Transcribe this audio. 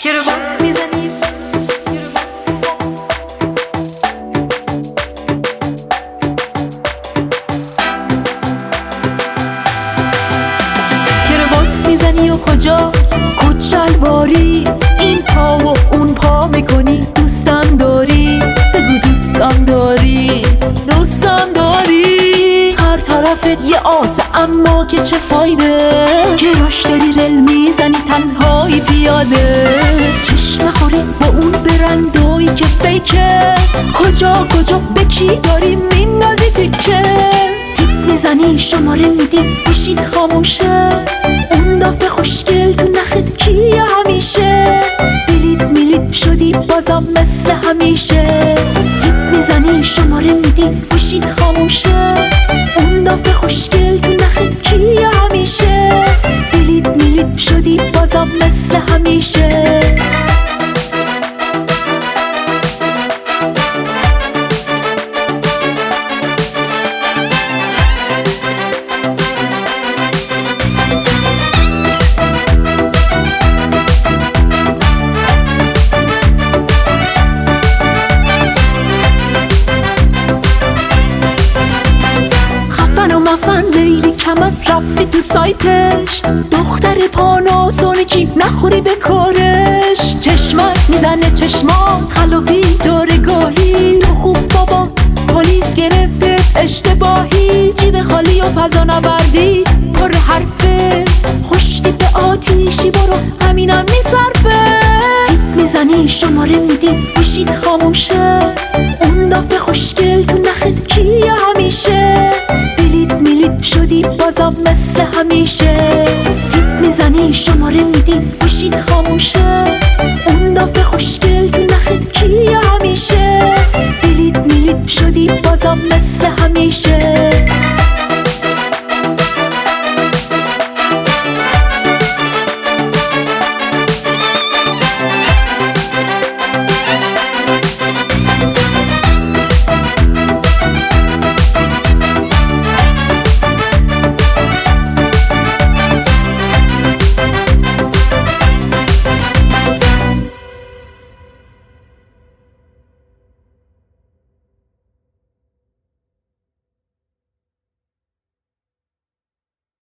کروات میزنی کروات میزنی و کجا کت شلواری این پا و اون پا میکنی دوستم داری بگو دوستم داری دوستم داری هر طرفت یه آسه اما که چه فایده که راش داری رل میزنی تنهایی پیاده چشم خوری با اون برندایی که فیکه کجا به کی داری میندازی تیکه تیپ میزنی شماره میدی بشید خاموشه اون دافه خوشگل تو نخت کیه همیشه میلید شدی بازم مثل همیشه تیپ میزنی شماره میدی بشید خاموشه اون دافه خوشگل تو نخت کیه همیشه میلید شدی بازم مثل همیشه لیلی کمر رفتی تو سایتش دختر پاناسونیکی نخوری به کارش چشمک میزنه چشمات خلافی داره گاهی تو خوب بابا پلیس گرفته اشتباهی جیب خالی و فضا نوردی پر حرفه خوشتی به آتیشی برو همینم میصرفه تیپ میزنی شماره میدی بشید خاموشه اون دافه خوشگل تو نخت کیه همیشه میلید شدی بازم مثل همیشه تیپ میزنی شماره میدی بشید خاموشه اون دافه خوشگل تو نخت کیه همیشه میلید شدی بازم مثل همیشه